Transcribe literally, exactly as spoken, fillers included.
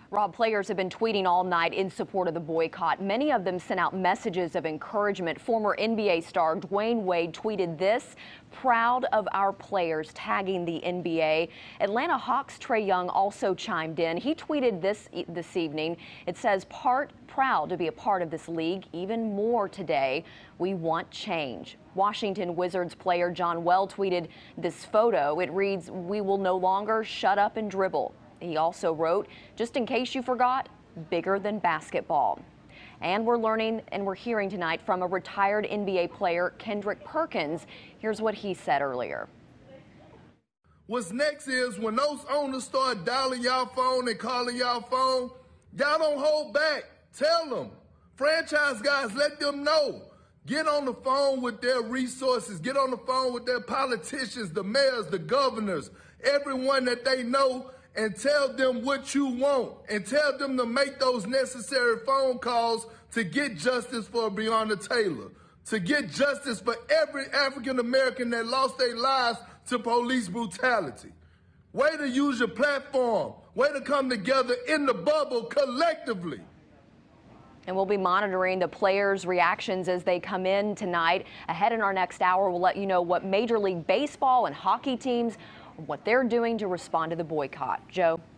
Rob, players have been tweeting all night in support of the boycott. Many of them sent out messages of encouragement. Former N B A star Dwayne Wade tweeted this: "Proud of our players," tagging the N B A. Atlanta Hawks Trae Young also chimed in. He tweeted this this evening. It says, "Part proud to be a part of this league. Even more today. We want change." Washington Wizards player John Well tweeted this photo. It reads, "We will no longer shut up and dribble." He also wrote, "Just in case you forgot, bigger than basketball." And we're learning and we're hearing tonight from a retired N B A player, Kendrick Perkins. Here's what he said earlier. What's next is when those owners start dialing y'all phone and calling y'all phone, y'all don't hold back. Tell them. Franchise guys, let them know. Get on the phone with their resources. Get on the phone with their politicians, the mayors, the governors, everyone that they know, and tell them what you want, and tell them to make those necessary phone calls to get justice for Breonna Taylor, to get justice for every African American that lost their lives to police brutality. Way to use your platform. Way to come together in the bubble collectively. And we'll be monitoring the players' reactions as they come in tonight. Ahead in our next hour, we'll let you know what Major League Baseball and hockey teams, what they're doing to respond to the boycott. Joe?